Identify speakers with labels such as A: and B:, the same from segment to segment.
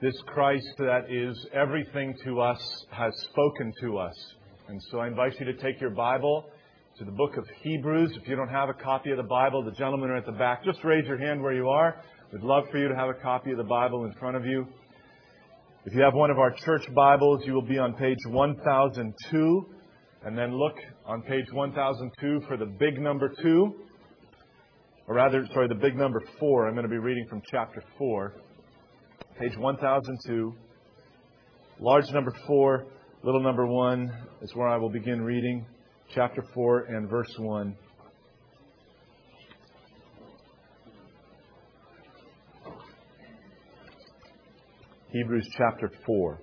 A: This Christ that is everything to us has spoken to us. And so I invite you to take your Bible to the book of Hebrews. If you don't have a copy of the Bible, the gentlemen are at the back. Just raise your hand where you are. We'd love for you to have a copy of the Bible in front of you. If you have one of our church Bibles, you will be on page 1002. And then look on page 1002 for the big number 2. Or rather, the big number 4. I'm going to be reading from chapter 4. Page 1002. Large number 4, little number 1 is where I will begin reading. Chapter 4 and verse 1. Hebrews chapter 4.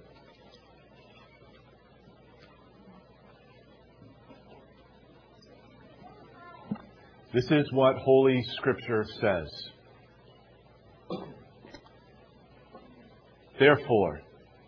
A: This is what Holy Scripture says. Therefore,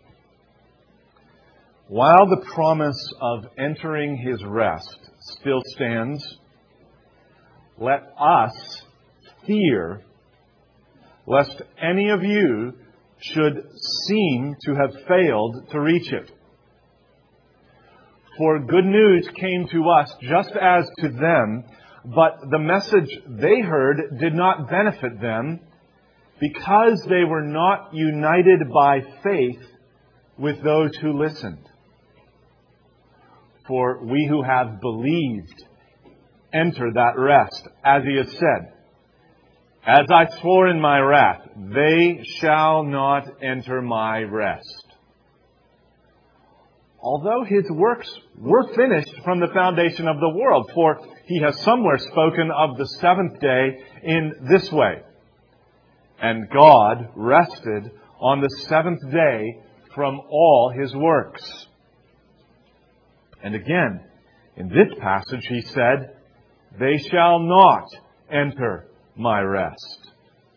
A: while the promise of entering His rest still stands, let us fear lest any of you should seem to have failed to reach it. For good news came to us just as to them, but the message they heard did not benefit them, because they were not united by faith with those who listened. For we who have believed enter that rest, as He has said, "As I swore in my wrath, they shall not enter my rest." Although His works were finished from the foundation of the world, for He has somewhere spoken of the seventh day in this way, "And God rested on the seventh day from all His works." And again, in this passage He said, "They shall not enter my rest."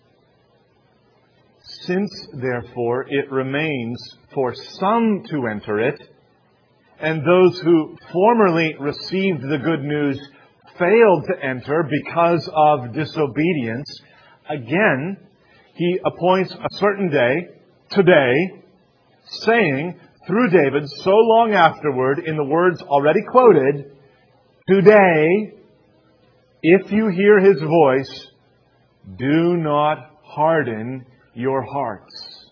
A: Since, therefore, it remains for some to enter it, and those who formerly received the good news failed to enter because of disobedience, again, He appoints a certain day, today, saying through David so long afterward in the words already quoted, "Today, if you hear His voice, do not harden your hearts."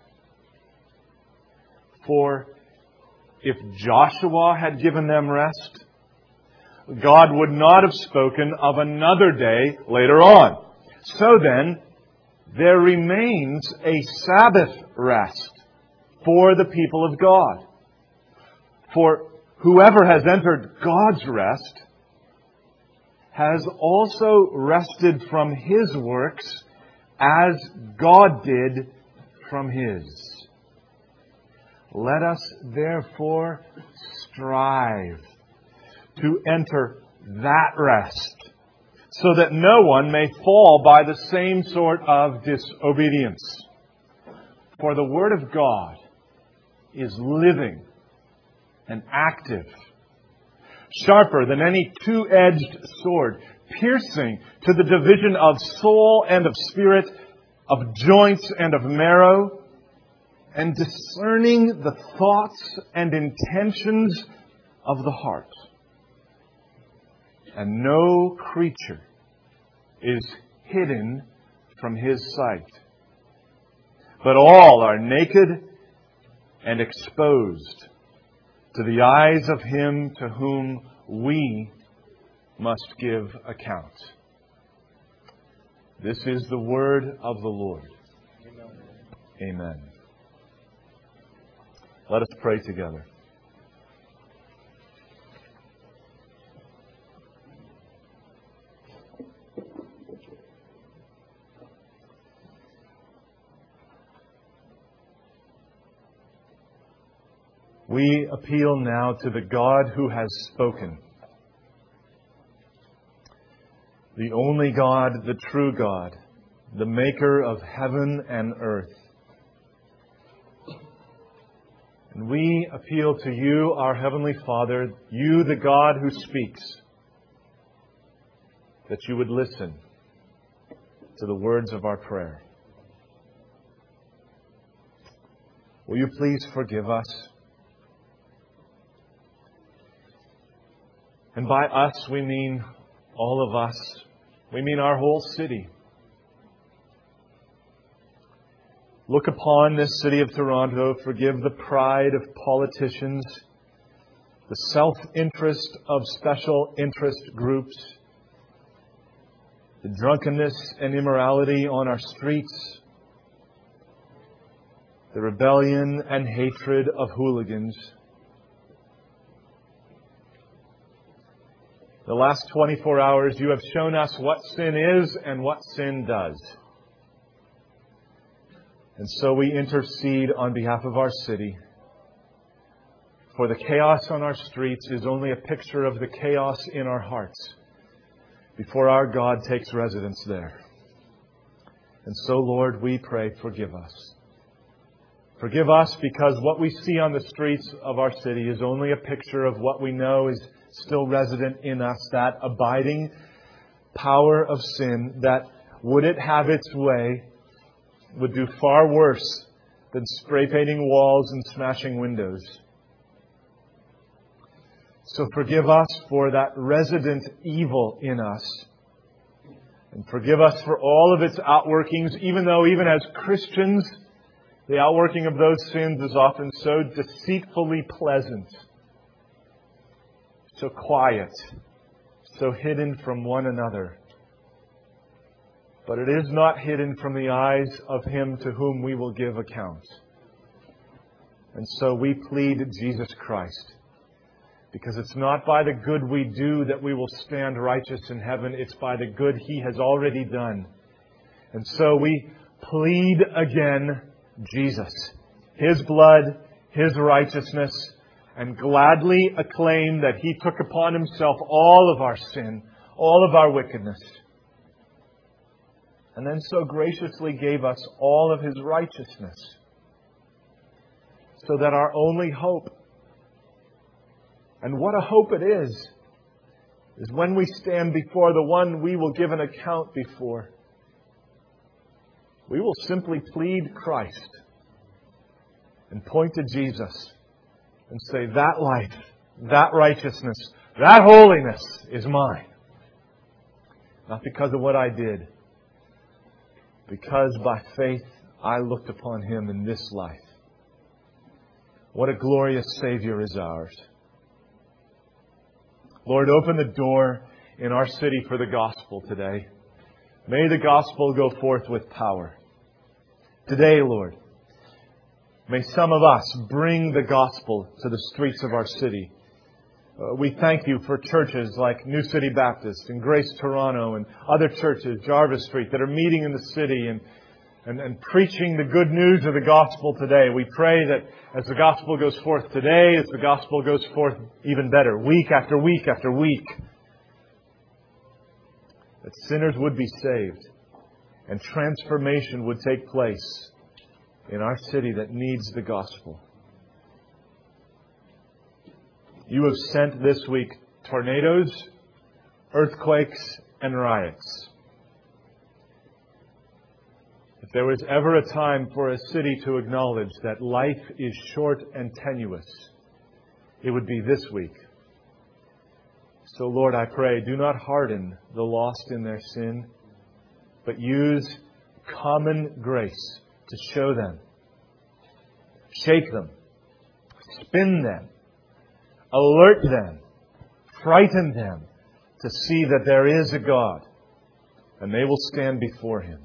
A: For if Joshua had given them rest, God would not have spoken of another day later on. So then, there remains a Sabbath rest for the people of God. For whoever has entered God's rest has also rested from His works as God did from His. Let us therefore strive to enter that rest, so that no one may fall by the same sort of disobedience. For the Word of God is living and active, sharper than any two-edged sword, piercing to the division of soul and of spirit, of joints and of marrow, and discerning the thoughts and intentions of the heart. And no creature is hidden from His sight, but all are naked and exposed to the eyes of Him to whom we must give account. This is the word of the Lord. Amen. Let us pray together. We appeal now to the God who has spoken. The only God, the true God, the maker of heaven and earth. And we appeal to you, our Heavenly Father, you, the God who speaks, that you would listen to the words of our prayer. Will you please forgive us? And by us, we mean all of us. We mean our whole city. Look upon this city of Toronto. Forgive the pride of politicians, the self-interest of special interest groups, the drunkenness and immorality on our streets, the rebellion and hatred of hooligans. The last 24 hours, you have shown us what sin is and what sin does. And so we intercede on behalf of our city. For the chaos on our streets is only a picture of the chaos in our hearts before our God takes residence there. And so, Lord, we pray, forgive us. Forgive us because what we see on the streets of our city is only a picture of what we know is still resident in us, that abiding power of sin that, would it have its way, would do far worse than spray painting walls and smashing windows. So forgive us for that resident evil in us. And forgive us for all of its outworkings, even though even as Christians, the outworking of those sins is often so deceitfully pleasant, so quiet, so hidden from one another. But it is not hidden from the eyes of Him to whom we will give account. And so we plead Jesus Christ. Because it's not by the good we do that we will stand righteous in heaven. It's by the good He has already done. And so we plead again Jesus, His blood, His righteousness, and gladly acclaim that He took upon Himself all of our sin, all of our wickedness. And then so graciously gave us all of His righteousness. So that our only hope, and what a hope it is when we stand before the one we will give an account before. We will simply plead Christ and point to Jesus and say, that life, that righteousness, that holiness is mine. Not because of what I did, because by faith I looked upon Him in this life. What a glorious Savior is ours. Lord, open the door in our city for the gospel today. May the gospel go forth with power. Today, Lord, may some of us bring the gospel to the streets of our city. We thank You for churches like New City Baptist and Grace Toronto and other churches, Jarvis Street, that are meeting in the city and preaching the good news of the gospel today. We pray that as the gospel goes forth today, as the gospel goes forth even better, week after week after week, that sinners would be saved and transformation would take place in our city that needs the gospel. You have sent this week tornadoes, earthquakes, and riots. If there was ever a time for a city to acknowledge that life is short and tenuous, it would be this week. So, Lord, I pray, do not harden the lost in their sin, but use common grace to show them, shake them, spin them, alert them, frighten them to see that there is a God, and they will stand before Him.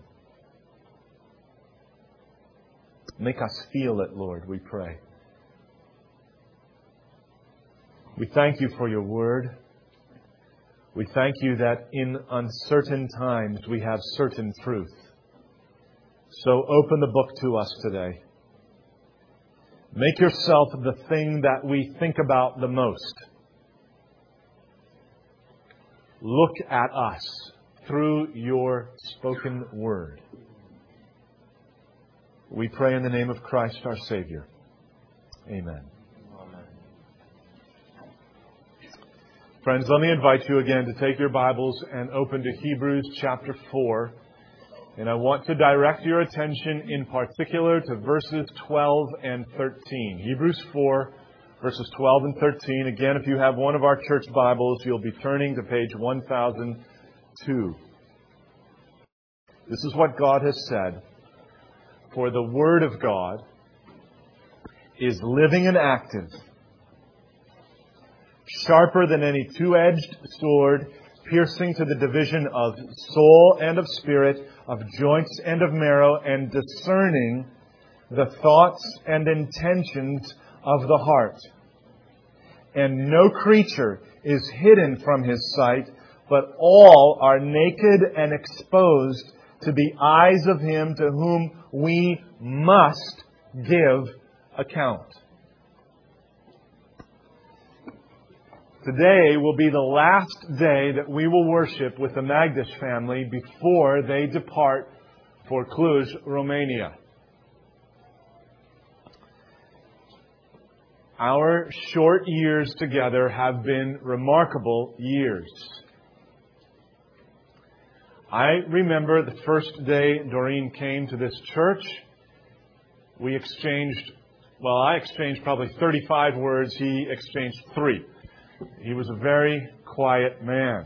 A: Make us feel it, Lord, we pray. We thank You for Your Word. We thank You that in uncertain times we have certain truth. So open the book to us today. Make Yourself the thing that we think about the most. Look at us through Your spoken word. We pray in the name of Christ our Savior. Amen. Amen. Friends, let me invite you again to take your Bibles and open to Hebrews chapter 4. And I want to direct your attention in particular to verses 12 and 13. Hebrews 4, verses 12 and 13. Again, if you have one of our church Bibles, you'll be turning to page 1002. This is what God has said. For the Word of God is living and active, sharper than any two-edged sword, piercing to the division of soul and of spirit, of joints and of marrow, and discerning the thoughts and intentions of the heart. And no creature is hidden from His sight, but all are naked and exposed to the eyes of Him to whom we must give account. Today will be the last day that we will worship with the Magdish family before they depart for Cluj, Romania. Our short years together have been remarkable years. I remember the first day Doreen came to this church. I exchanged probably 35 words. He exchanged 3. He was a very quiet man.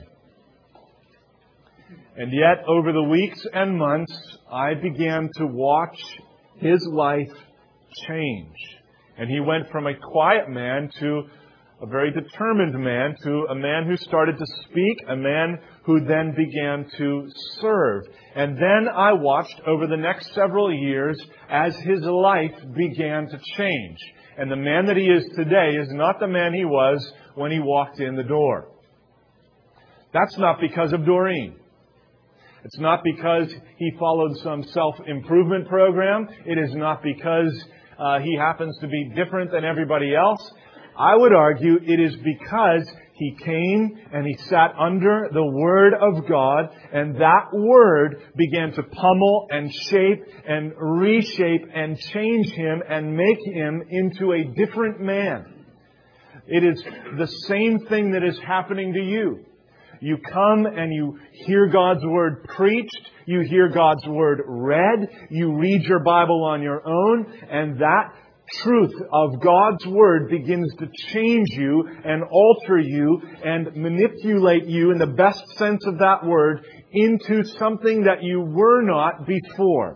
A: And yet, over the weeks and months, I began to watch his life change. And he went from a quiet man to a very determined man, to a man who started to speak, a man who then began to serve. And then I watched over the next several years as his life began to change. And the man that he is today is not the man he was when he walked in the door. That's not because of Doreen. It's not because he followed some self-improvement program. It is not because he happens to be different than everybody else. I would argue it is because he came and he sat under the Word of God, and that Word began to pummel and shape and reshape and change him and make him into a different man. It is the same thing that is happening to you. You come and you hear God's Word preached, you hear God's Word read, you read your Bible on your own, and that truth of God's Word begins to change you and alter you and manipulate you in the best sense of that word into something that you were not before.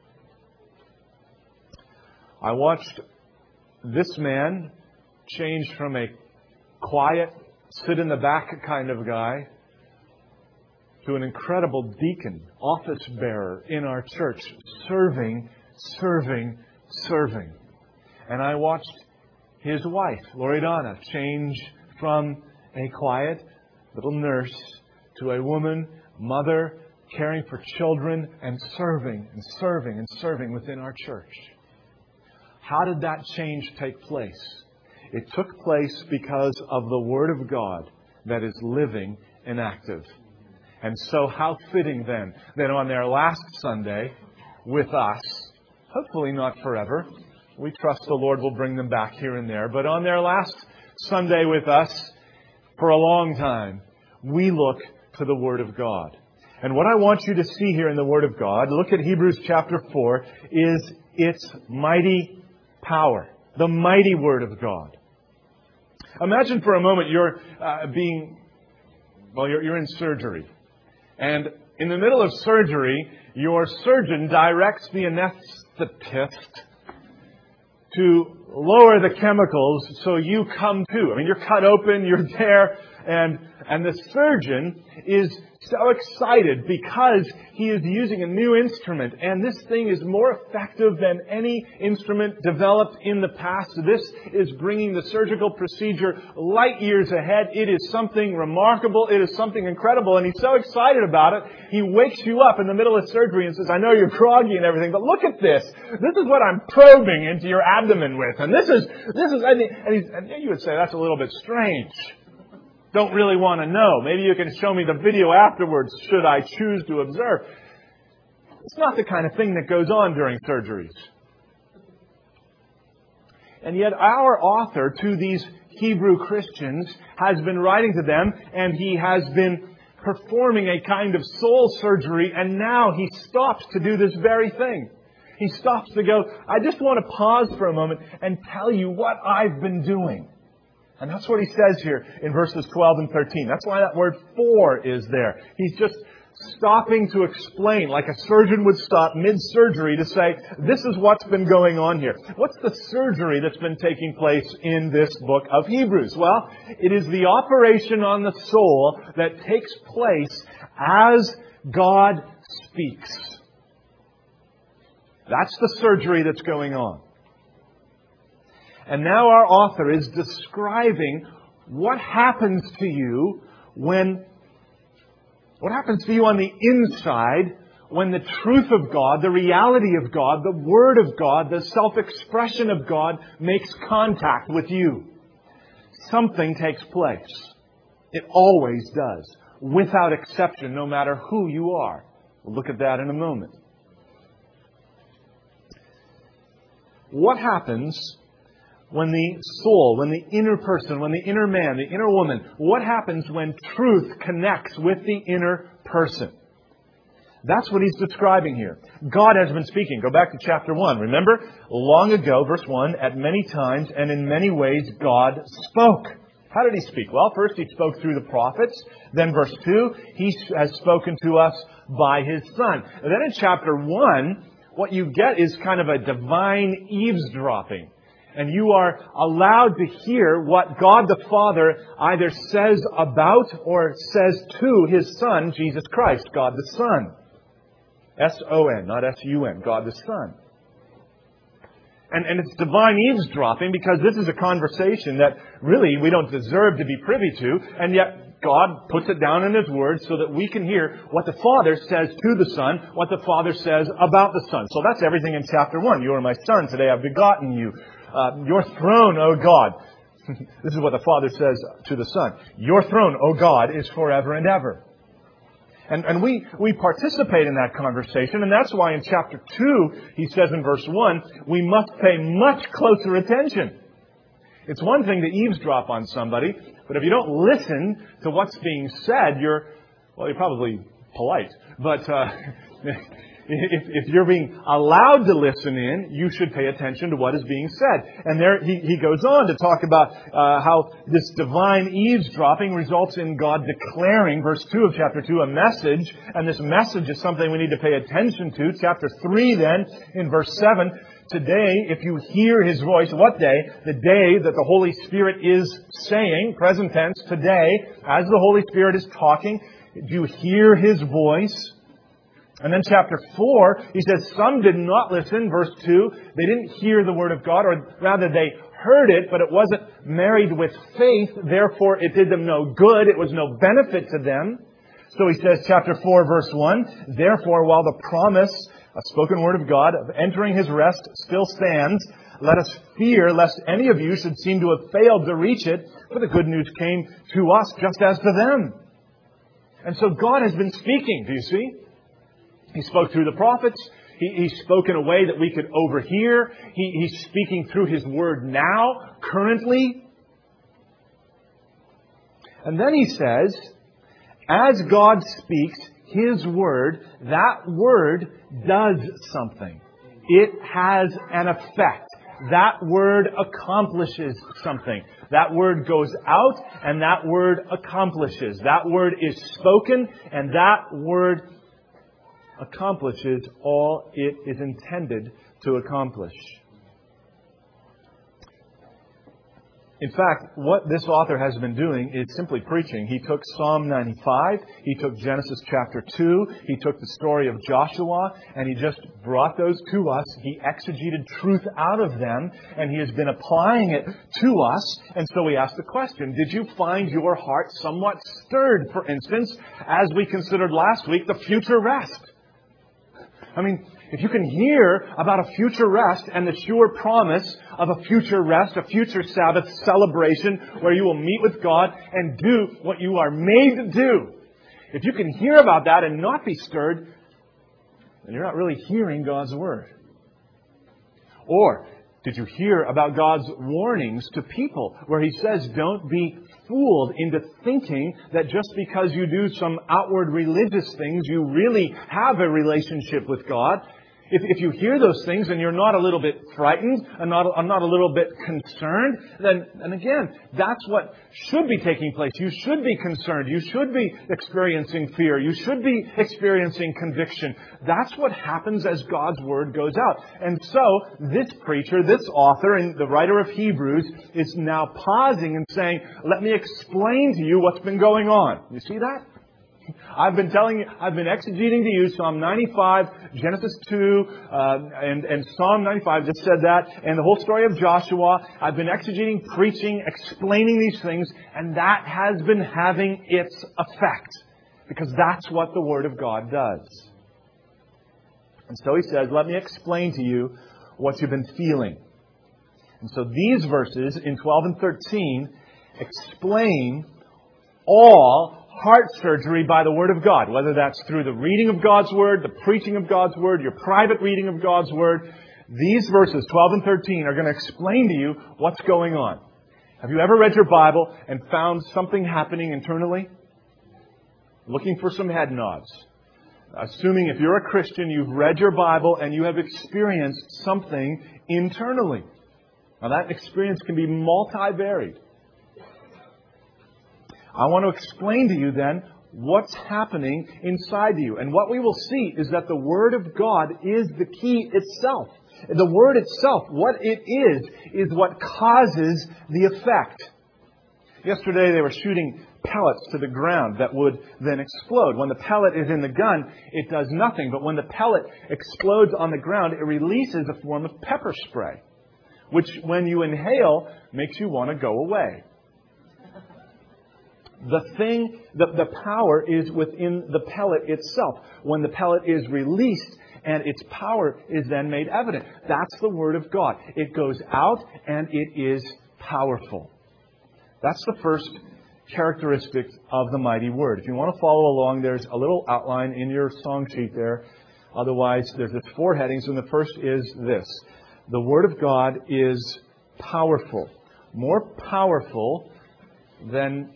A: I watched this man change from a quiet, sit-in-the-back kind of guy to an incredible deacon, office bearer in our church, serving. And I watched his wife, Loredana, change from a quiet little nurse to a woman, mother, caring for children, and serving within our church. How did that change take place? It took place because of the Word of God that is living and active. And so how fitting then that on their last Sunday with us, hopefully not forever, we trust the Lord will bring them back here and there, but on their last Sunday with us for a long time, we look to the Word of God. And what I want you to see here in the Word of God, look at Hebrews chapter 4, is its mighty power. The mighty Word of God. Imagine for a moment you're in surgery. And in the middle of surgery, your surgeon directs the anesthetist to lower the chemicals so you come to. I mean, you're cut open, you're there, and the surgeon is so excited because he is using a new instrument, and this thing is more effective than any instrument developed in the past. This is bringing the surgical procedure light years ahead. It is something remarkable. It is something incredible, and he's so excited about it. He wakes you up in the middle of surgery and says, I know you're groggy and everything, but look at this. This is what I'm probing into your abdomen with, and and you would say that's a little bit strange. Don't really want to know. Maybe you can show me the video afterwards, should I choose to observe. It's not the kind of thing that goes on during surgeries. And yet our author to these Hebrew Christians has been writing to them, and he has been performing a kind of soul surgery, and now he stops to do this very thing. He stops to go, I just want to pause for a moment and tell you what I've been doing. And that's what he says here in verses 12 and 13. That's why that word for is there. He's just stopping to explain, like a surgeon would stop mid-surgery to say, this is what's been going on here. What's the surgery that's been taking place in this book of Hebrews? Well, it is the operation on the soul that takes place as God speaks. That's the surgery that's going on. And now our author is describing what happens to you on the inside when the truth of God, the reality of God, the Word of God, the self-expression of God makes contact with you. Something takes place. It always does, without exception, no matter who you are. We'll look at that in a moment. What happens when the soul, when the inner person, when the inner man, the inner woman, what happens when truth connects with the inner person? That's what he's describing here. God has been speaking. Go back to chapter 1. Remember, long ago, verse 1, at many times and in many ways God spoke. How did he speak? Well, first he spoke through the prophets. Then verse 2, he has spoken to us by his Son. And then in chapter 1, what you get is kind of a divine eavesdropping. And you are allowed to hear what God the Father either says about or says to His Son, Jesus Christ, God the Son. S-O-N, not S-U-N, God the Son. And it's divine eavesdropping because this is a conversation that really we don't deserve to be privy to, and yet God puts it down in His Word so that we can hear what the Father says to the Son, what the Father says about the Son. So that's everything in chapter 1. You are my Son, today I've begotten you. Your throne, O God. This is what the Father says to the Son. Your throne, O God, is forever and ever. And we participate in that conversation, and that's why in chapter 2, he says in verse 1, we must pay much closer attention. It's one thing to eavesdrop on somebody, but if you don't listen to what's being said, you're probably polite. But if you're being allowed to listen in, you should pay attention to what is being said. And there he goes on to talk about how this divine eavesdropping results in God declaring, verse 2 of chapter 2, a message. And this message is something we need to pay attention to. Chapter 3 then, in verse 7, today, if you hear His voice, what day? The day that the Holy Spirit is saying, present tense, today, as the Holy Spirit is talking, do you hear His voice? And then chapter 4, he says, some did not listen, verse 2. They didn't hear the Word of God, or rather they heard it, but it wasn't married with faith. Therefore, it did them no good. It was no benefit to them. So he says, chapter 4, verse 1, therefore, while the promise, a spoken word of God, of entering His rest still stands, let us fear lest any of you should seem to have failed to reach it, for the good news came to us just as to them. And so God has been speaking, do you see? He spoke through the prophets. He spoke in a way that we could overhear. He's speaking through His Word now, currently. And then he says, as God speaks His Word, that Word does something. It has an effect. That Word accomplishes something. That Word goes out and that Word accomplishes. That Word is spoken and that Word accomplishes all it is intended to accomplish. In fact, what this author has been doing is simply preaching. He took Psalm 95, he took Genesis chapter 2, he took the story of Joshua, and he just brought those to us. He exegeted truth out of them, and he has been applying it to us. And so we ask the question, did you find your heart somewhat stirred, for instance, as we considered last week, the future rest? I mean, if you can hear about a future rest and the sure promise of a future rest, a future Sabbath celebration where you will meet with God and do what you are made to do. If you can hear about that and not be stirred, then you're not really hearing God's Word. Or Did you hear about God's warnings to people where He says, don't be fooled into thinking that just because you do some outward religious things, you really have a relationship with God? If you hear those things and you're not a little bit frightened and not a little bit concerned, then, and again, that's what should be taking place. You should be concerned. You should be experiencing fear. You should be experiencing conviction. That's what happens as God's Word goes out. And so, this preacher, this author, and the writer of Hebrews is now pausing and saying, let me explain to you what's been going on. You see that? I've been exegeting to you Psalm 95, Genesis 2, and Psalm 95 just said that, and the whole story of Joshua. I've been exegeting, preaching, explaining these things, and that has been having its effect. Because that's what the Word of God does. And so he says, let me explain to you what you've been feeling. And so these verses in 12 and 13 explain all heart surgery by the Word of God, whether that's through the reading of God's Word, the preaching of God's Word, your private reading of God's Word. These verses, 12 and 13, are going to explain to you what's going on. Have you ever read your Bible and found something happening internally? Looking for some head nods. Assuming if you're a Christian, you've read your Bible and you have experienced something internally. Now that experience can be multivaried. I want to explain to you then what's happening inside you. And what we will see is that the Word of God is the key itself. The Word itself, what it is what causes the effect. Yesterday they were shooting pellets to the ground that would then explode. When the pellet is in the gun, it does nothing. But when the pellet explodes on the ground, it releases a form of pepper spray, which when you inhale makes you want to go away. The power is within the pellet itself. When the pellet is released and its power is then made evident. That's the Word of God. It goes out and it is powerful. That's the first characteristic of the mighty Word. If you want to follow along, there's a little outline in your song sheet there. Otherwise, there's 4 headings, and the first is this. The Word of God is powerful. More powerful than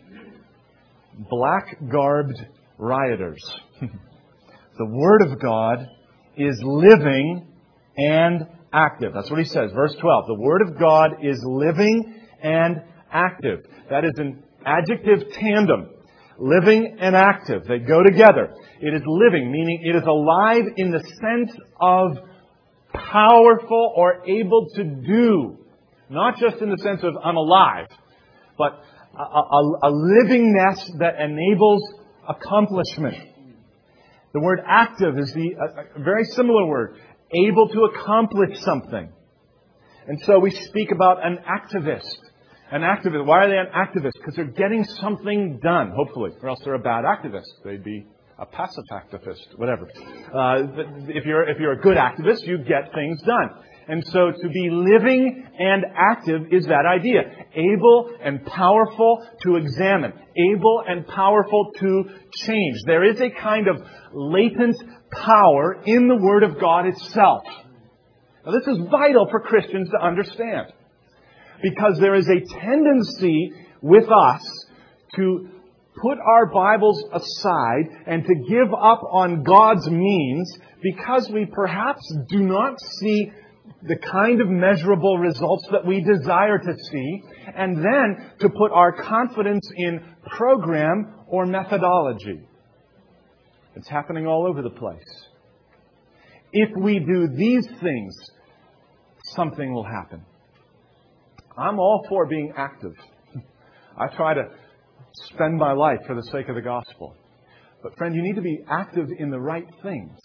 A: black-garbed rioters. The Word of God is living and active. That's what he says. Verse 12. The Word of God is living and active. That is an adjective tandem. Living and active. They go together. It is living, meaning it is alive in the sense of powerful or able to do. Not just in the sense of I'm alive, but a livingness that enables accomplishment. The word active is a very similar word. Able to accomplish something. And so we speak about an activist. An activist. Why are they an activist? Because they're getting something done, hopefully. Or else they're a bad activist. They'd be a passive activist, whatever. If you're a good activist, you get things done. And so to be living and active is that idea. Able and powerful to examine. Able and powerful to change. There is a kind of latent power in the Word of God itself. Now this is vital for Christians to understand. Because there is a tendency with us to put our Bibles aside and to give up on God's means because we perhaps do not see the kind of measurable results that we desire to see, and then to put our confidence in program or methodology. It's happening all over the place. If we do these things, something will happen. I'm all for being active. I try to spend my life for the sake of the gospel. But friend, you need to be active in the right things.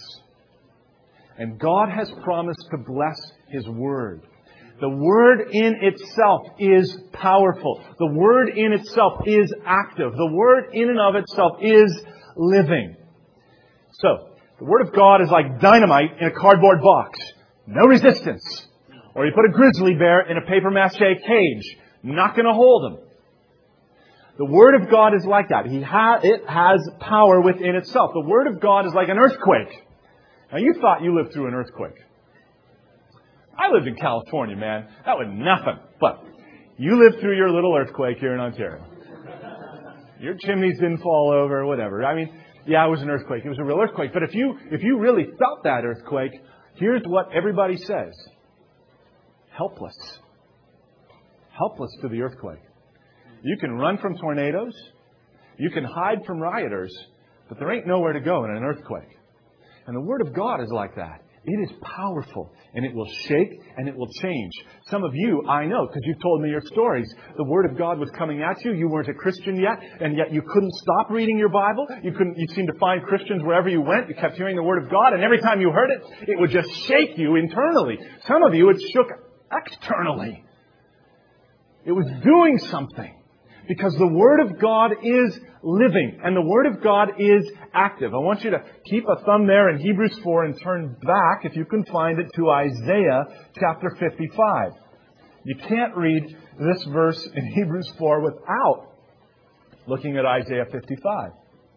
A: And God has promised to bless His Word. The Word in itself is powerful. The Word in itself is active. The Word in and of itself is living. So, the Word of God is like dynamite in a cardboard box. No resistance. Or you put a grizzly bear in a paper mache cage. Not going to hold him. The Word of God is like that. It has power within itself. The Word of God is like an earthquake. Now, you thought you lived through an earthquake. I lived in California, man. That was nothing. But you lived through your little earthquake here in Ontario. Your chimneys didn't fall over, whatever. I mean, yeah, it was an earthquake. It was a real earthquake. But if you really felt that earthquake, here's what everybody says. Helpless. Helpless to the earthquake. You can run from tornadoes. You can hide from rioters. But there ain't nowhere to go in an earthquake. And the Word of God is like that. It is powerful, and it will shake, and it will change. Some of you, I know, because you've told me your stories. The Word of God was coming at you. You weren't a Christian yet, and yet you couldn't stop reading your Bible. You seemed to find Christians wherever you went. You kept hearing the Word of God, and every time you heard it, it would just shake you internally. Some of you, it shook externally. It was doing something. Because the Word of God is living and the Word of God is active. I want you to keep a thumb there in Hebrews 4 and turn back, if you can find it, to Isaiah chapter 55. You can't read this verse in Hebrews 4 without looking at Isaiah 55.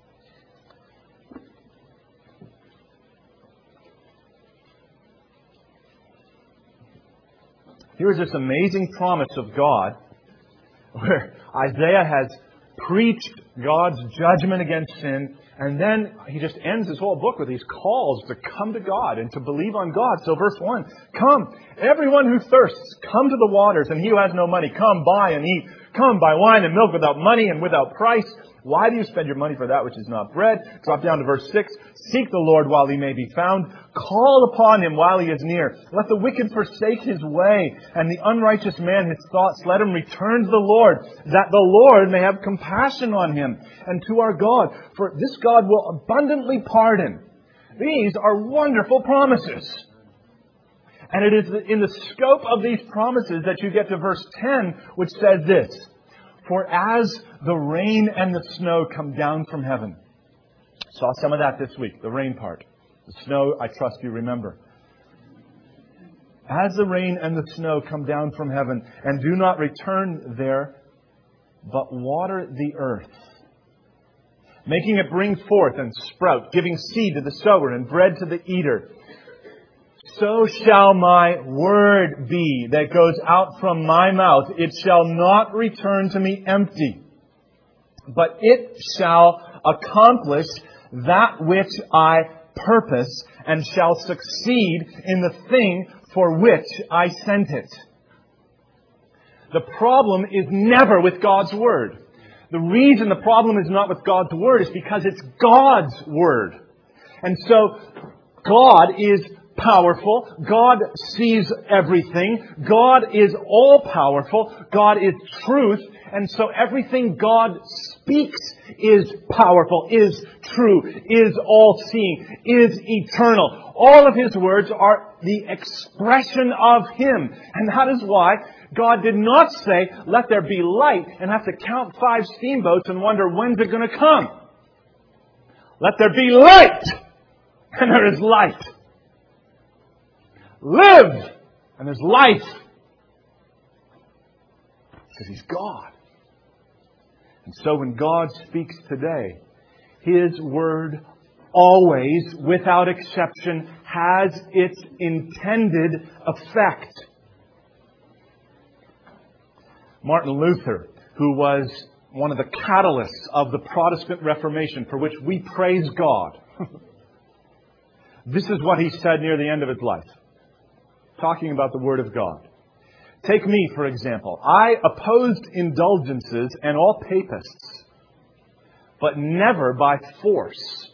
A: Here's this amazing promise of God, where Isaiah has preached God's judgment against sin, and then he just ends his whole book with these calls to come to God and to believe on God. So verse 1, come, everyone who thirsts, come to the waters, and he who has no money, come, buy and eat. Come, buy wine and milk without money and without price. Why do you spend your money for that which is not bread? Drop down to verse 6. Seek the Lord while he may be found. Call upon him while he is near. Let the wicked forsake his way, and the unrighteous man his thoughts. Let him return to the Lord, that the Lord may have compassion on him, and to our God. For this God will abundantly pardon. These are wonderful promises. And it is in the scope of these promises that you get to verse 10, which says this. For as the rain and the snow come down from heaven. Saw some of that this week, the rain part. The snow, I trust you remember. As the rain and the snow come down from heaven and do not return there, but water the earth, making it bring forth and sprout, giving seed to the sower and bread to the eater, so shall my word be that goes out from my mouth. It shall not return to me empty, but it shall accomplish that which I purpose and shall succeed in the thing for which I sent it. The problem is never with God's Word. The reason the problem is not with God's Word is because it's God's Word. And so God is powerful. God sees everything. God is all-powerful. God is truth. And so everything God speaks is powerful, is true, is all-seeing, is eternal. All of His words are the expression of Him. And that is why God did not say, let there be light, and have to count 5 steamboats and wonder when's it going to come. Let there be light, and there is light. Live, and there's life. Because He's God. And so when God speaks today, His Word always, without exception, has its intended effect. Martin Luther, who was one of the catalysts of the Protestant Reformation, for which we praise God, this is what he said near the end of his life, talking about the Word of God. Take me, for example. I opposed indulgences and all papists, but never by force.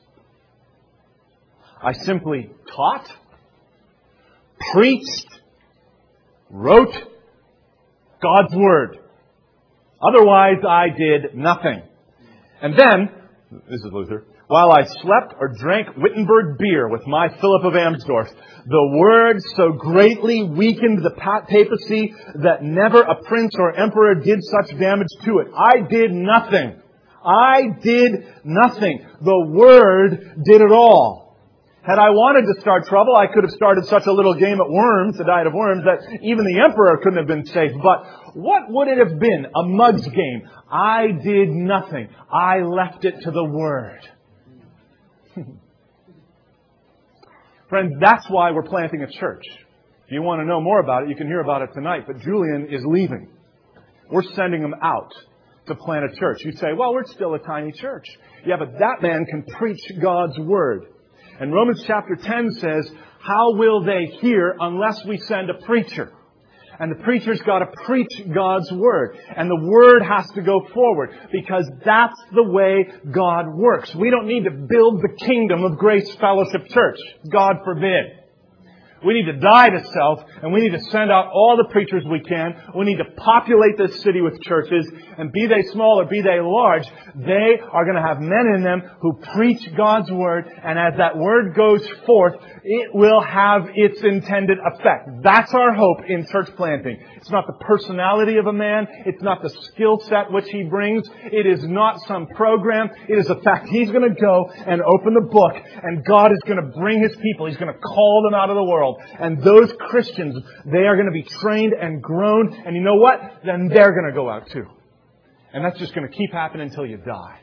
A: I simply taught, preached, wrote God's Word. Otherwise, I did nothing. And then, this is Luther, while I slept or drank Wittenberg beer with my Philip of Amsdorf, the Word so greatly weakened the papacy that never a prince or emperor did such damage to it. I did nothing. I did nothing. The Word did it all. Had I wanted to start trouble, I could have started such a little game at Worms, the Diet of Worms, that even the emperor couldn't have been safe. But what would it have been? A mug's game. I did nothing. I left it to the Word. Friends, that's why we're planting a church. If you want to know more about it, you can hear about it tonight. But Julian is leaving. We're sending him out to plant a church. You say, well, we're still a tiny church. Yeah, but that man can preach God's Word. And Romans chapter 10 says, how will they hear unless we send a preacher? And the preacher's got to preach God's Word. And the Word has to go forward because that's the way God works. We don't need to build the kingdom of Grace Fellowship Church. God forbid. We need to die to self, and we need to send out all the preachers we can. We need to populate this city with churches, and be they small or be they large, they are going to have men in them who preach God's Word, and as that Word goes forth, it will have its intended effect. That's our hope in church planting. It's not the personality of a man. It's not the skill set which he brings. It is not some program. It is the fact he's going to go and open the book, and God is going to bring His people. He's going to call them out of the world. And those Christians, they are going to be trained and grown. And you know what? Then they're going to go out too. And that's just going to keep happening until you die.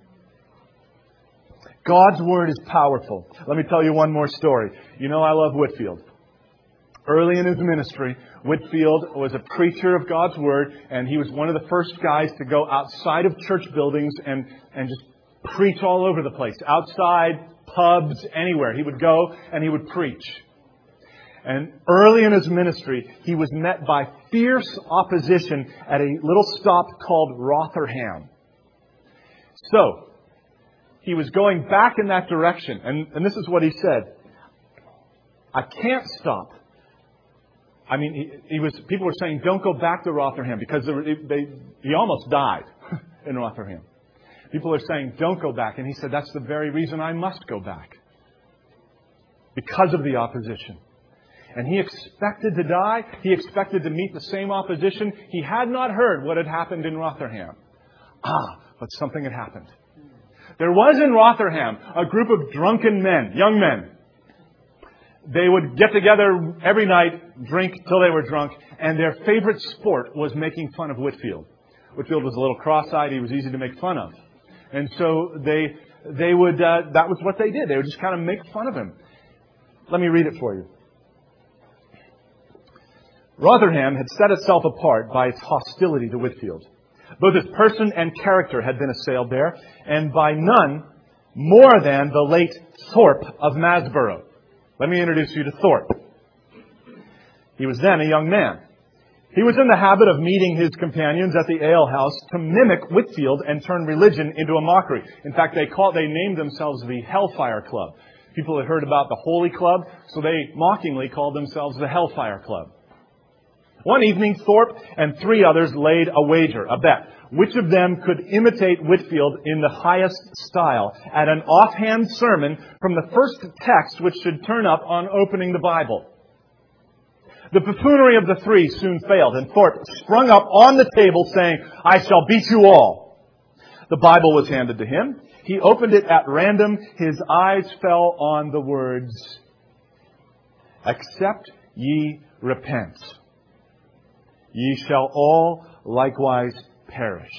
A: God's Word is powerful. Let me tell you one more story. You know I love Whitefield. Early in his ministry, Whitefield was a preacher of God's Word, and he was one of the first guys to go outside of church buildings and just preach all over the place. Outside, pubs, anywhere. He would go and he would preach. And early in his ministry, he was met by fierce opposition at a little stop called Rotherham. So, he was going back in that direction. And this is what he said. I can't stop. I mean, people were saying, don't go back to Rotherham because he almost died in Rotherham. People are saying, don't go back. And he said, that's the very reason I must go back. Because of the opposition. And he expected to die. He expected to meet the same opposition. He had not heard what had happened in Rotherham. But something had happened. There was in Rotherham a group of drunken men, young men. They would get together every night, drink till they were drunk, and their favorite sport was making fun of Whitefield. Whitefield was a little cross-eyed. He was easy to make fun of. And so they would, that was what they did. They would just kind of make fun of him. Let me read it for you. Rotherham had set itself apart by its hostility to Whitefield. Both his person and character had been assailed there, and by none more than the late Thorpe of Masborough. Let me introduce you to Thorpe. He was then a young man. He was in the habit of meeting his companions at the alehouse to mimic Whitefield and turn religion into a mockery. In fact, they named themselves the Hellfire Club. People had heard about the Holy Club, so they mockingly called themselves the Hellfire Club. One evening, Thorpe and 3 others laid a wager, a bet. Which of them could imitate Whitefield in the highest style at an offhand sermon from the first text which should turn up on opening the Bible? The buffoonery of the 3 soon failed, and Thorpe sprung up on the table saying, I shall beat you all. The Bible was handed to him. He opened it at random. His eyes fell on the words, Except ye repent, ye shall all likewise perish.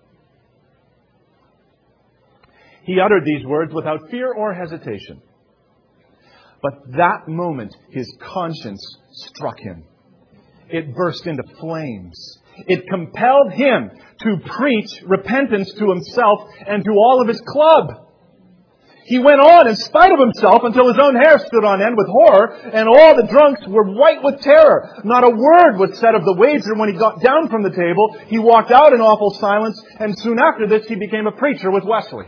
A: He uttered these words without fear or hesitation. But that moment, his conscience struck him. It burst into flames. It compelled him to preach repentance to himself and to all of his club. He went on in spite of himself until his own hair stood on end with horror, and all the drunks were white with terror. Not a word was said of the wager when he got down from the table. He walked out in awful silence, and soon after this he became a preacher with Wesley.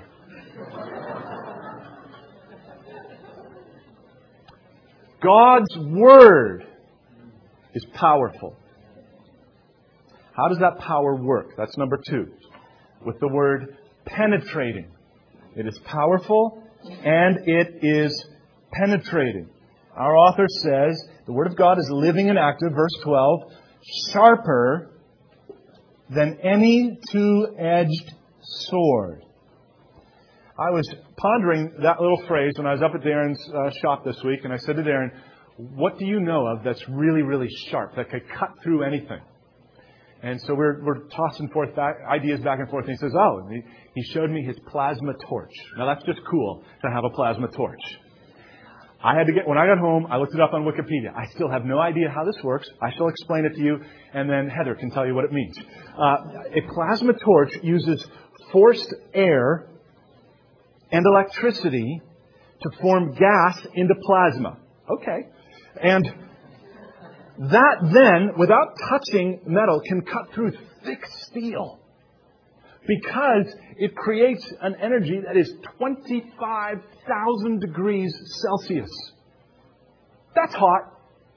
A: God's Word is powerful. How does that power work? That's number 2. With the word penetrating. It is powerful and it is penetrating. Our author says the Word of God is living and active, verse 12, sharper than any two-edged sword. I was pondering that little phrase when I was up at Darren's shop this week, and I said to Darren, what do you know of that's really, really sharp, that could cut through anything? And so we're tossing forth ideas back and forth, and he says, he showed me his plasma torch. Now that's just cool to have a plasma torch. When I got home, I looked it up on Wikipedia. I still have no idea how this works. I shall explain it to you, and then Heather can tell you what it means. A plasma torch uses forced air and electricity to form gas into plasma. Okay. And that then, without touching metal, can cut through thick steel. Because it creates an energy that is 25,000 degrees Celsius. That's hot.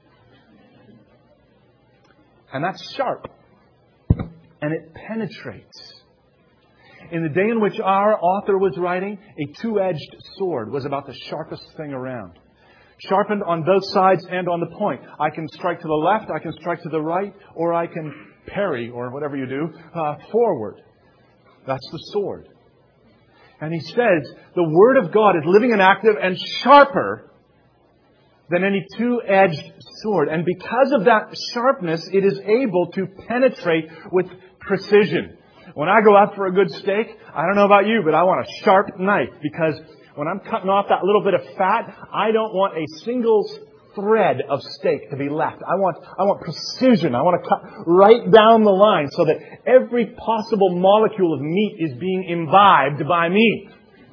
A: And that's sharp. And it penetrates. In the day in which our author was writing, a two-edged sword was about the sharpest thing around. Sharpened on both sides and on the point. I can strike to the left, I can strike to the right, or I can parry, or whatever you do, forward. That's the sword. And he says the Word of God is living and active and sharper than any two-edged sword. And because of that sharpness, it is able to penetrate with precision. When I go out for a good steak, I don't know about you, but I want a sharp knife, because when I'm cutting off that little bit of fat, I don't want a single thread of steak to be left. I want precision. I want to cut right down the line so that every possible molecule of meat is being imbibed by me.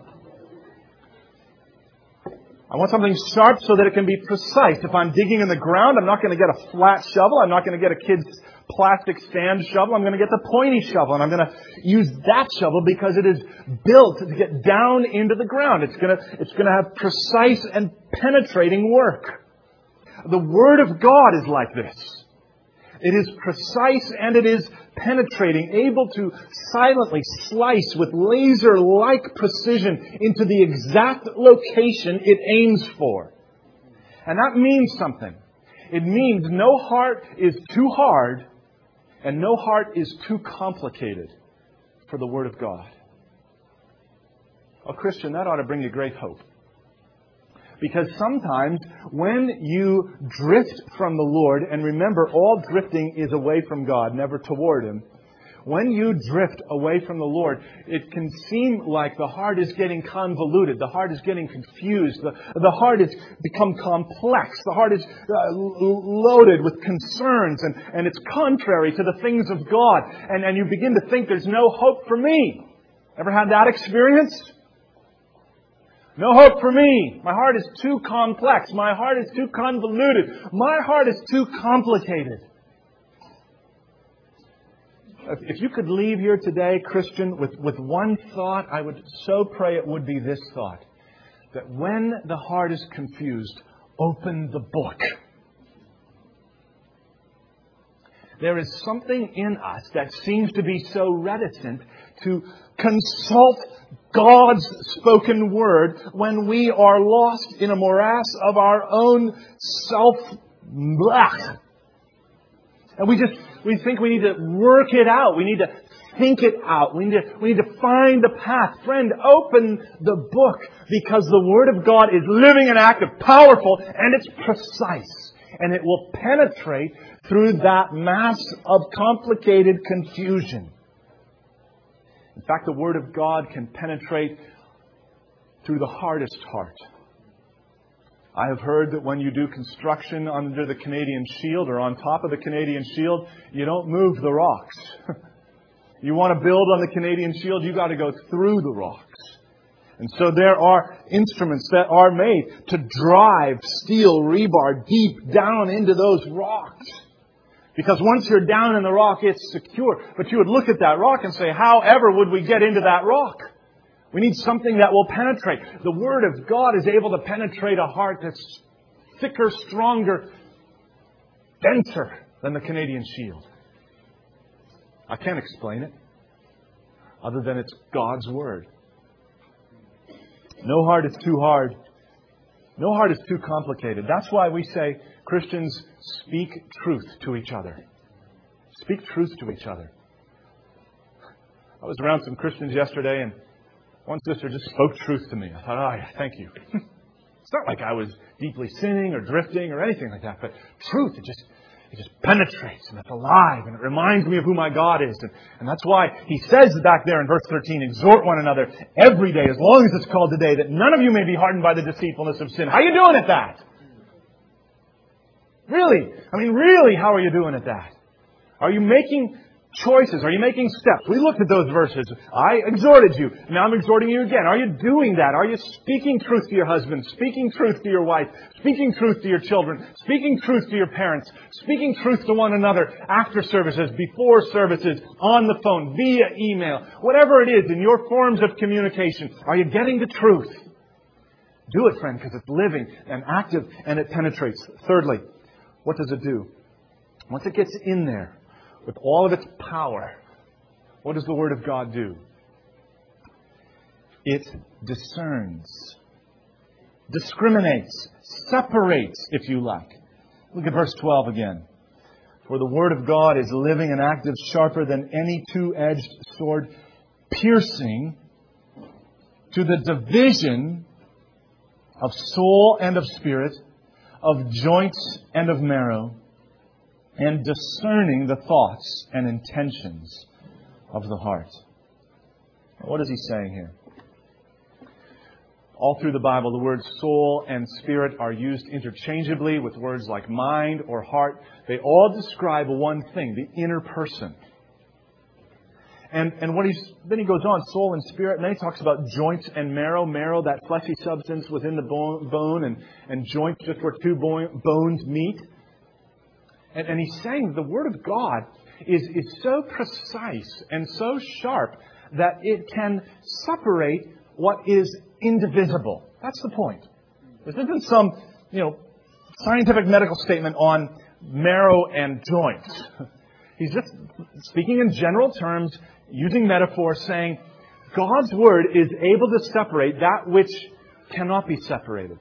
A: I want something sharp so that it can be precise. If I'm digging in the ground, I'm not going to get a flat shovel. I'm not going to get a kid's plastic stand shovel. I'm going to get the pointy shovel, and I'm going to use that shovel because it is built to get down into the ground. It's going to have precise and penetrating work. The Word of God is like this. It is precise and it is penetrating, able to silently slice with laser-like precision into the exact location it aims for. And that means something. It means no heart is too hard and no heart is too complicated for the Word of God. Oh, Christian, that ought to bring you great hope. Because sometimes when you drift from the Lord, and remember, all drifting is away from God, never toward Him. When you drift away from the Lord, it can seem like the heart is getting convoluted. The heart is getting confused. The heart has become complex. The heart is loaded with concerns, and it's contrary to the things of God. And you begin to think there's no hope for me. Ever had that experience? No hope for me. My heart is too complex. My heart is too convoluted. My heart is too complicated. If you could leave here today, Christian, with one thought, I would so pray it would be this thought. That when the heart is confused, open the book. There is something in us that seems to be so reticent to consult God's spoken word when we are lost in a morass of our own self-blech. And we think we need to work it out. We need to think it out. We need to find the path. Friend, open the book, because the Word of God is living and active, powerful, and it's precise. And it will penetrate through that mass of complicated confusion. In fact, the Word of God can penetrate through the hardest heart. I have heard that when you do construction under the Canadian Shield or on top of the Canadian Shield, you don't move the rocks. You want to build on the Canadian Shield, you've got to go through the rocks. And so there are instruments that are made to drive steel rebar deep down into those rocks. Because once you're down in the rock, it's secure. But you would look at that rock and say, however would we get into that rock? We need something that will penetrate. The Word of God is able to penetrate a heart that's thicker, stronger, denser than the Canadian Shield. I can't explain it other than it's God's Word. No heart is too hard. No heart is too complicated. That's why we say, Christians, speak truth to each other. Speak truth to each other. I was around some Christians yesterday, and one sister just spoke truth to me. I thought, oh, yeah, thank you. It's not like I was deeply sinning or drifting or anything like that, but truth, It just penetrates and it's alive and it reminds me of who my God is. And that's why He says back there in verse 13, exhort one another every day, as long as it's called today, that none of you may be hardened by the deceitfulness of sin. How are you doing at that? Really? I mean, really, how are you doing at that? Are you making choices? Are you making steps? We looked at those verses. I exhorted you. Now I'm exhorting you again. Are you doing that? Are you speaking truth to your husband? Speaking truth to your wife? Speaking truth to your children? Speaking truth to your parents? Speaking truth to one another after services, before services, on the phone, via email? Whatever it is in your forms of communication, are you getting the truth? Do it, friend, because it's living and active and it penetrates. Thirdly, what does it do? Once it gets in there, with all of its power, what does the Word of God do? It discerns, discriminates, separates, if you like. Look at verse 12 again. For the Word of God is living and active, sharper than any two-edged sword, piercing to the division of soul and of spirit, of joints and of marrow, and discerning the thoughts and intentions of the heart. What is he saying here? All through the Bible, the words soul and spirit are used interchangeably with words like mind or heart. They all describe one thing, the inner person. And then he goes on, soul and spirit, and then he talks about joints and marrow. Marrow, that fleshy substance within the bone, and joints just where two bones meet. And he's saying the Word of God is so precise and so sharp that it can separate what is indivisible. That's the point. This isn't some, scientific medical statement on marrow and joints. He's just speaking in general terms, using metaphor, saying God's Word is able to separate that which cannot be separated.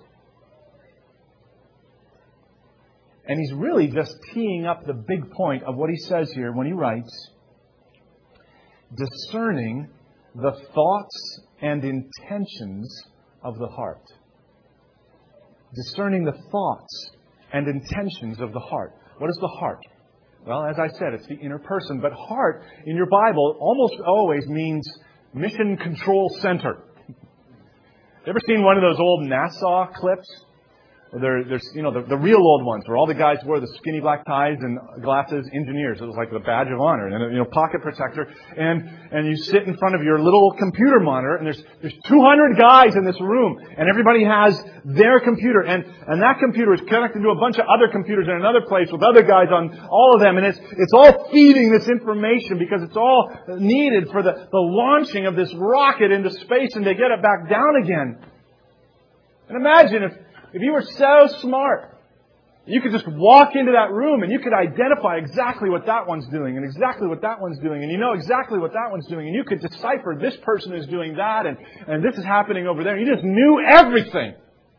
A: And he's really just teeing up the big point of what he says here when he writes, discerning the thoughts and intentions of the heart. Discerning the thoughts and intentions of the heart. What is the heart? Well, as I said, it's the inner person. But heart, in your Bible, almost always means mission control center. Ever seen one of those old NASA clips? There's the real old ones where all the guys wore the skinny black ties and glasses, engineers. It was like the badge of honor and a pocket protector. And you sit in front of your little computer monitor and there's 200 guys in this room and everybody has their computer and that computer is connected to a bunch of other computers in another place with other guys on all of them, and it's all feeding this information because it's all needed for the launching of this rocket into space and to get it back down again. And imagine if you were so smart, you could just walk into that room and you could identify exactly what that one's doing and exactly what that one's doing, and you know exactly what that one's doing, and you could decipher this person is doing that and this is happening over there. You just knew everything.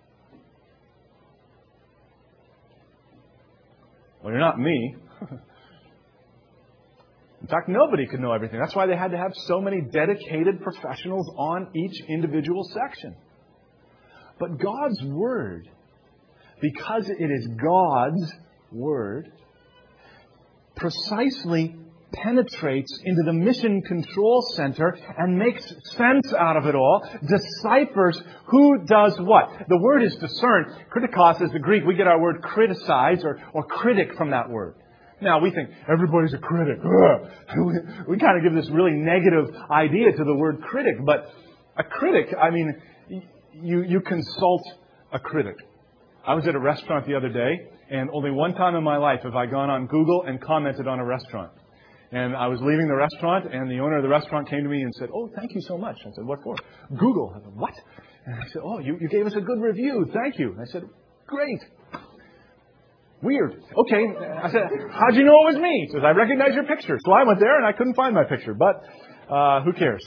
A: Well, you're not me. In fact, nobody could know everything. That's why they had to have so many dedicated professionals on each individual section. But God's Word, because it is God's Word, precisely penetrates into the mission control center and makes sense out of it all, deciphers who does what. The word is discern. Kritikos is the Greek. We get our word criticize or critic from that word. Now, we think everybody's a critic. We kind of give this really negative idea to the word critic. But a critic, you consult a critic. I was at a restaurant the other day, and only one time in my life have I gone on Google and commented on a restaurant. And I was leaving the restaurant, and the owner of the restaurant came to me and said, "Oh, thank you so much." I said, "What for?" "Google." I said, "What?" And I said, "Oh, you gave us a good review. Thank you." And I said, "Great." "Weird." "Okay." I said, "How'd you know it was me?" He says, "I recognize your picture." So I went there, and I couldn't find my picture. But who cares?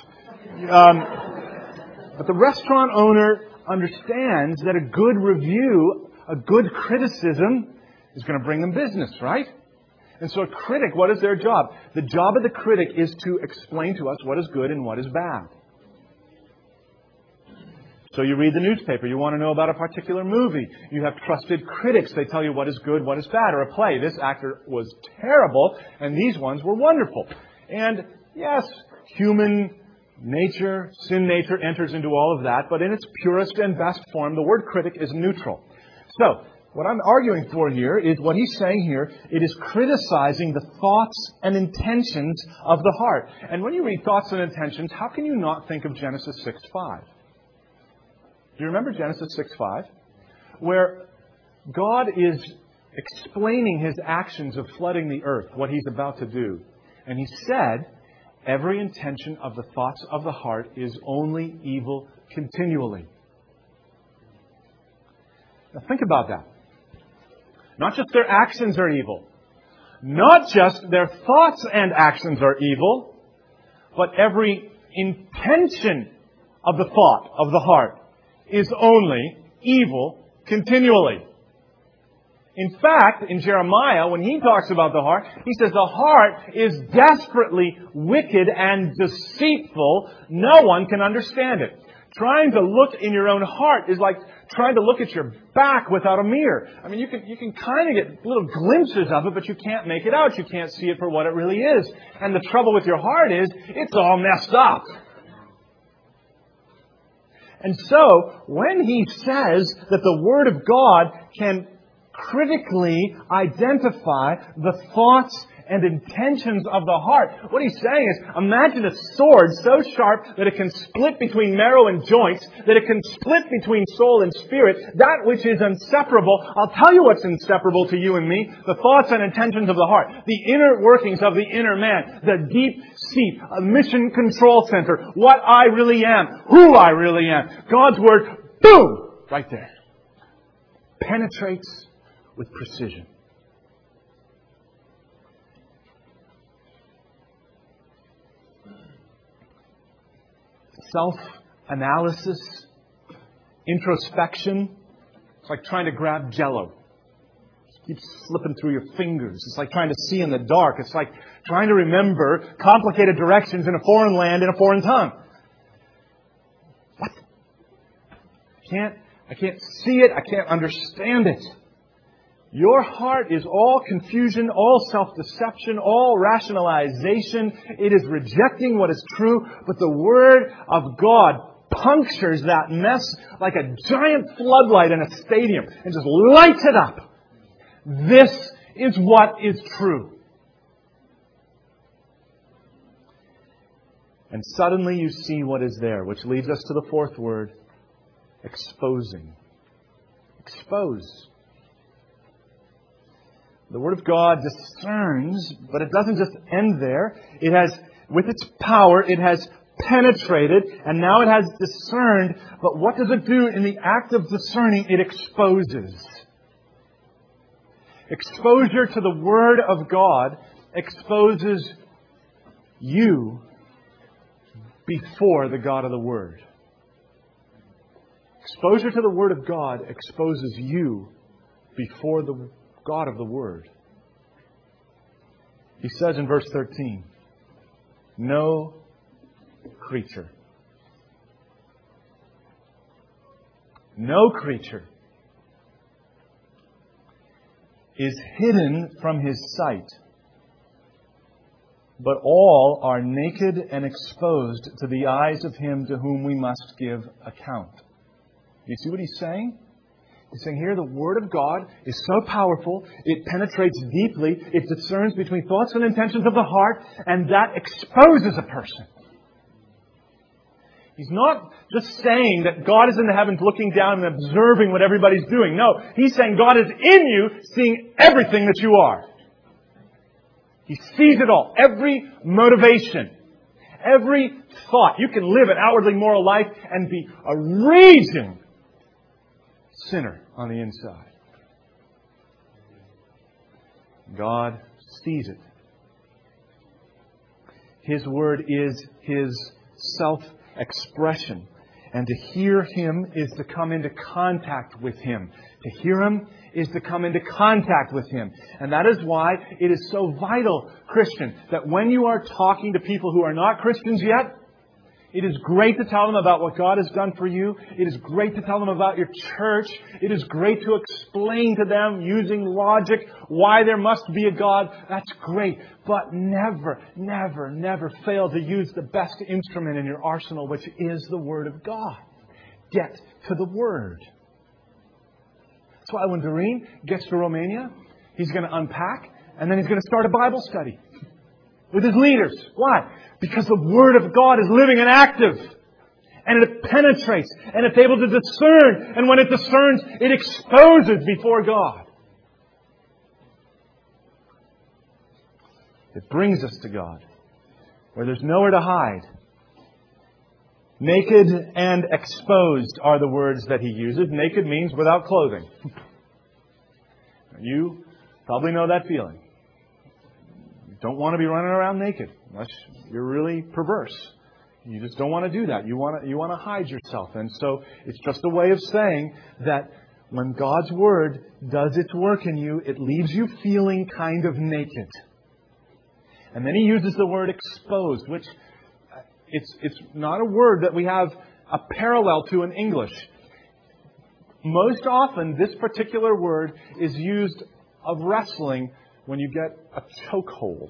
A: But the restaurant owner understands that a good review, a good criticism, is going to bring them business, right? And so a critic, what is their job? The job of the critic is to explain to us what is good and what is bad. So you read the newspaper. You want to know about a particular movie. You have trusted critics. They tell you what is good, what is bad. Or a play. This actor was terrible, and these ones were wonderful. And yes, human nature, sin nature enters into all of that, but in its purest and best form, the word critic is neutral. So, what I'm arguing for here is what he's saying here. It is criticizing the thoughts and intentions of the heart. And when you read thoughts and intentions, how can you not think of Genesis 6:5? Do you remember Genesis 6:5? Where God is explaining His actions of flooding the earth, what He's about to do. And He said, every intention of the thoughts of the heart is only evil continually. Now think about that. Not just their actions are evil. Not just their thoughts and actions are evil, but every intention of the thought of the heart is only evil continually. In fact, in Jeremiah, when he talks about the heart, he says the heart is desperately wicked and deceitful. No one can understand it. Trying to look in your own heart is like trying to look at your back without a mirror. I mean, you can kind of get little glimpses of it, but you can't make it out. You can't see it for what it really is. And the trouble with your heart is, it's all messed up. And so, when he says that the Word of God can critically identify the thoughts and intentions of the heart, what he's saying is, imagine a sword so sharp that it can split between marrow and joints, that it can split between soul and spirit, that which is inseparable. I'll tell you what's inseparable to you and me, the thoughts and intentions of the heart, the inner workings of the inner man, the deep seat, a mission control center, what I really am, who I really am. God's Word, boom, right there, penetrates with precision. Self-analysis, introspection, it's like trying to grab Jell-O. It keeps slipping through your fingers. It's like trying to see in the dark. It's like trying to remember complicated directions in a foreign land in a foreign tongue. What? I can't see it. I can't understand it. Your heart is all confusion, all self-deception, all rationalization. It is rejecting what is true, but the Word of God punctures that mess like a giant floodlight in a stadium and just lights it up. This is what is true. And suddenly you see what is there, which leads us to the fourth word, exposing. Expose. The Word of God discerns, but it doesn't just end there. It has, with its power, it has penetrated, and now it has discerned. But what does it do in the act of discerning? It exposes. Exposure to the Word of God exposes you before the God of the Word. Exposure to the Word of God exposes you before the God of the Word. He says in verse 13, no creature is hidden from His sight, but all are naked and exposed to the eyes of Him to whom we must give account. Do you see what He's saying? He's saying here the Word of God is so powerful, it penetrates deeply, it discerns between thoughts and intentions of the heart, and that exposes a person. He's not just saying that God is in the heavens looking down and observing what everybody's doing. No, He's saying God is in you, seeing everything that you are. He sees it all. Every motivation, every thought. You can live an outwardly moral life and be a raging sinner on the inside. God sees it. His Word is His self-expression. And to hear Him is to come into contact with Him. To hear Him is to come into contact with Him. And that is why it is so vital, Christian, that when you are talking to people who are not Christians yet, It is great to tell them about what God has done for you. It is great to tell them about your church. It is great to explain to them using logic why there must be a God. That's great. But never, never, never fail to use the best instrument in your arsenal, which is the Word of God. Get to the Word. That's why when Doreen gets to Romania, he's going to unpack and then he's going to start a Bible study with his leaders. Why? Because the Word of God is living and active. And it penetrates. And it's able to discern. And when it discerns, it exposes before God. It brings us to God, where there's nowhere to hide. Naked and exposed are the words that he uses. Naked means without clothing. You probably know that feeling. Don't want to be running around naked unless you're really perverse. You just don't want to do that. You want to hide yourself. And so it's just a way of saying that when God's Word does its work in you, it leaves you feeling kind of naked. And then he uses the word exposed, which it's not a word that we have a parallel to in English. Most often, this particular word is used of wrestling when you get a chokehold.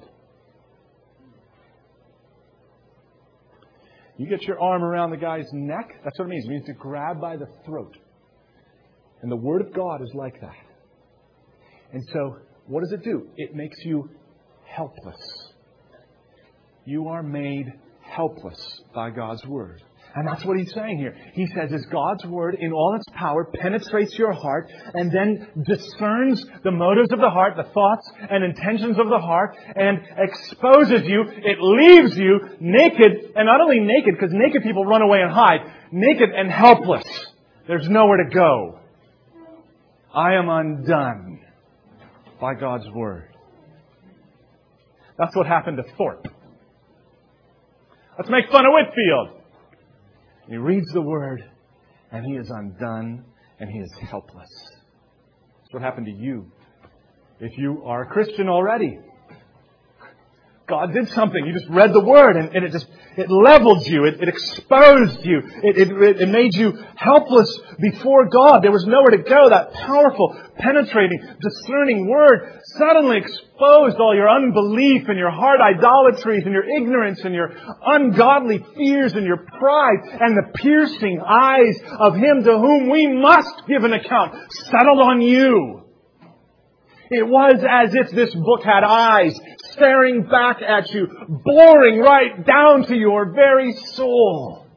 A: You get your arm around the guy's neck. That's what it means. It means to grab by the throat. And the Word of God is like that. And so, what does it do? It makes you helpless. You are made helpless by God's Word. And that's what he's saying here. He says, as God's Word in all its power penetrates your heart and then discerns the motives of the heart, the thoughts and intentions of the heart, and exposes you, it leaves you naked, and not only naked, because naked people run away and hide, naked and helpless. There's nowhere to go. I am undone by God's Word. That's what happened to Thorpe. Let's make fun of Whitfield. He reads the Word, and he is undone, and he is helpless. That's what happened to you. If you are a Christian already, God did something. You just read the Word, and it leveled you. It exposed you. It made you helpless before God. There was nowhere to go. That powerful, penetrating, discerning Word suddenly exposed all your unbelief and your hard idolatries and your ignorance and your ungodly fears and your pride, and the piercing eyes of Him to whom we must give an account settled on you. It was as if this book had eyes staring back at you, boring right down to your very soul.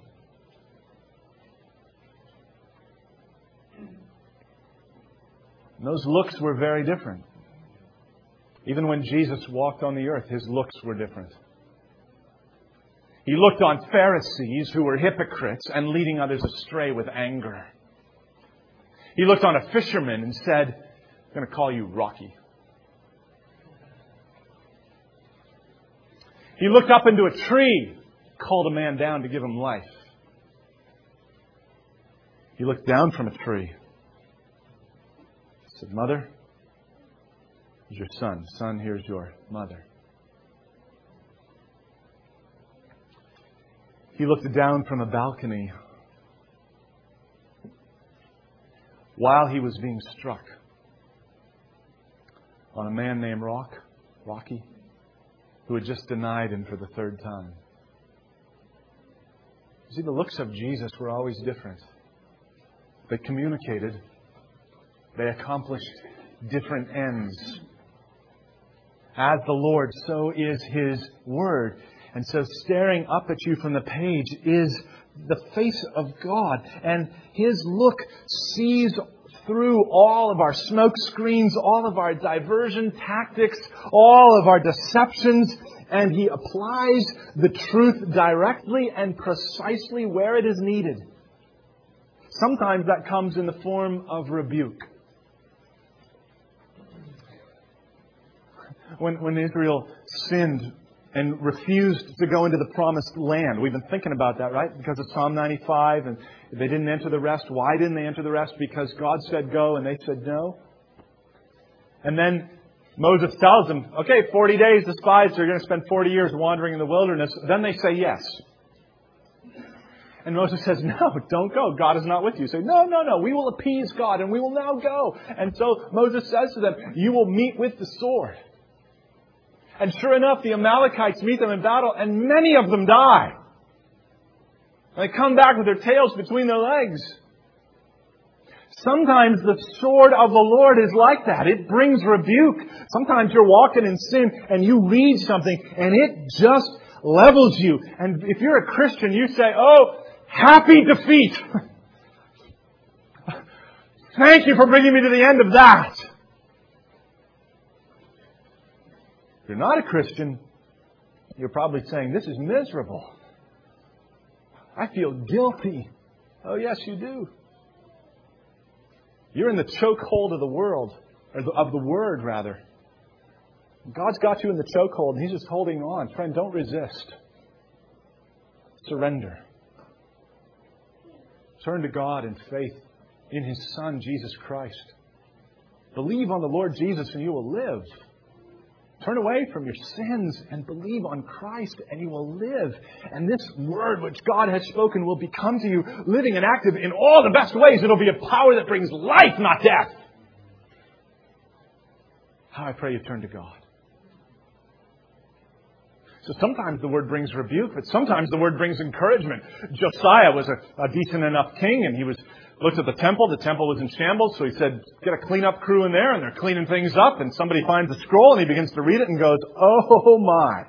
A: And those looks were very different. Even when Jesus walked on the earth, His looks were different. He looked on Pharisees who were hypocrites and leading others astray with anger. He looked on a fisherman and said, I'm going to call you Rocky. He looked up into a tree, called a man down to give him life. He looked down from a tree. He said, Mother, here's your son. Son, here's your mother. He looked down from a balcony while he was being struck on a man named Rocky, who had just denied Him for the third time. You see, the looks of Jesus were always different. They communicated. They accomplished different ends. As the Lord, so is His Word. And so staring up at you from the page is the face of God. And His look sees through all of our smoke screens, all of our diversion tactics, all of our deceptions, and He applies the truth directly and precisely where it is needed. Sometimes that comes in the form of rebuke. When Israel sinned and refused to go into the promised land. We've been thinking about that, right? Because of Psalm 95, and they didn't enter the rest. Why didn't they enter the rest? Because God said go, and they said no. And then Moses tells them, okay, 40 days, the spies are going to spend 40 years wandering in the wilderness. Then they say yes. And Moses says, no, don't go. God is not with you. Say, no, we will appease God and we will now go. And so Moses says to them, you will meet with the sword. And sure enough, the Amalekites meet them in battle and many of them die. And they come back with their tails between their legs. Sometimes the sword of the Lord is like that. It brings rebuke. Sometimes you're walking in sin and you read something and it just levels you. And if you're a Christian, you say, oh, happy defeat. Thank you for bringing me to the end of that. If you're not a Christian, you're probably saying, this is miserable. I feel guilty. Oh, yes, you do. You're in the chokehold of the world, or of the Word, rather. God's got you in the chokehold, and He's just holding on. Friend, don't resist. Surrender. Turn to God in faith in His Son, Jesus Christ. Believe on the Lord Jesus, and you will live. Turn away from your sins and believe on Christ, and you will live. And this Word which God has spoken will become to you living and active in all the best ways. It'll be a power that brings life, not death. How I pray you turn to God. So sometimes the Word brings rebuke, but sometimes the Word brings encouragement. Josiah was a decent enough king, and he looked at the temple. The temple was in shambles, so he said, get a cleanup crew in there, and they're cleaning things up. And somebody finds a scroll, and he begins to read it and goes, oh my.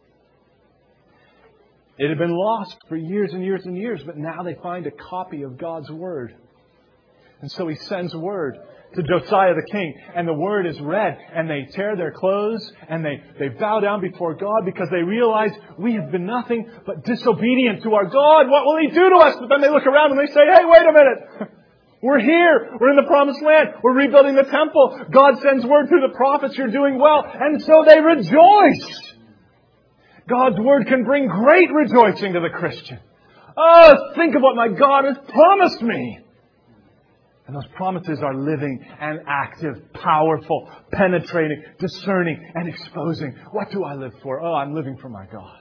A: It had been lost for years and years and years, but now they find a copy of God's Word. And so he sends word to Josiah the king, and the word is read, and they tear their clothes, and they bow down before God because they realize we have been nothing but disobedient to our God. What will He do to us? But then they look around and they say, hey, wait a minute. We're here. We're in the promised land. We're rebuilding the temple. God sends word through the prophets. You're doing well. And so they rejoice. God's word can bring great rejoicing to the Christian. Oh, think of what my God has promised me. And those promises are living and active, powerful, penetrating, discerning, and exposing. What do I live for? Oh, I'm living for my God.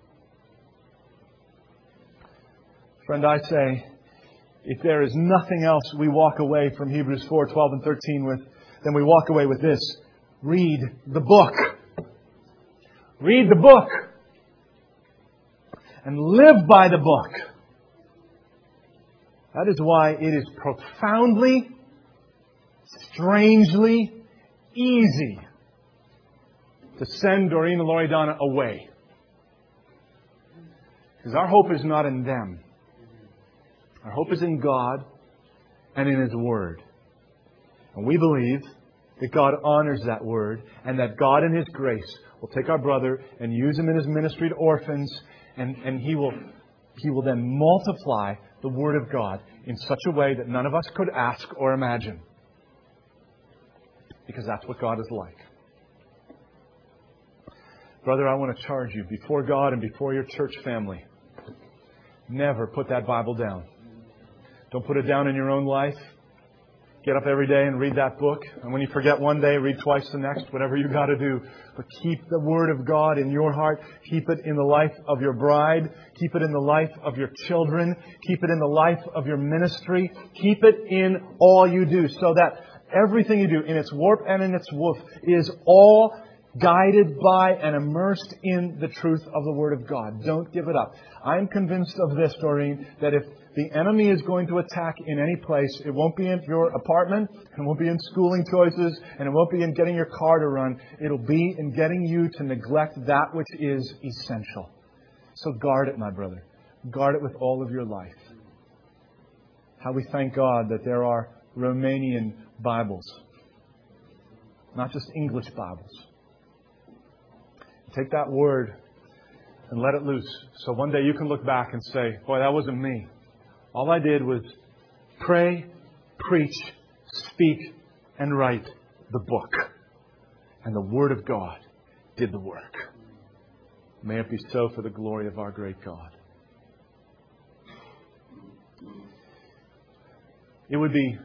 A: Friend, I say, if there is nothing else we walk away from Hebrews 4, 12 and 13 with, then we walk away with this. Read the book. Read the book. And live by the book. That is why it is profoundly, strangely easy to send Doreen and Loredana away. Because our hope is not in them. Our hope is in God and in His Word. And we believe that God honors that Word and that God in His grace will take our brother and use him in His ministry to orphans, and He will then multiply the Word of God in such a way that none of us could ask or imagine. Because that's what God is like. Brother, I want to charge you before God and before your church family. Never put that Bible down. Don't put it down in your own life. Get up every day and read that book. And when you forget one day, read twice the next, whatever you got to do. But keep the Word of God in your heart. Keep it in the life of your bride. Keep it in the life of your children. Keep it in the life of your ministry. Keep it in all you do, so that everything you do, in its warp and in its woof, is all guided by and immersed in the truth of the Word of God. Don't give it up. I'm convinced of this, Doreen, that if the enemy is going to attack in any place, it won't be in your apartment, and it won't be in schooling choices, and it won't be in getting your car to run. It'll be in getting you to neglect that which is essential. So guard it, my brother. Guard it with all of your life. How we thank God that there are Romanian Bibles, not just English Bibles. Take that Word and let it loose. So one day you can look back and say, boy, that wasn't me. All I did was pray, preach, speak, and write the book. And the Word of God did the work. May it be so for the glory of our great God. It would be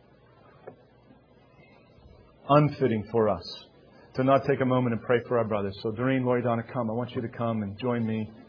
A: unfitting for us to not take a moment and pray for our brothers. So Doreen, Loredana, come. I want you to come and join me.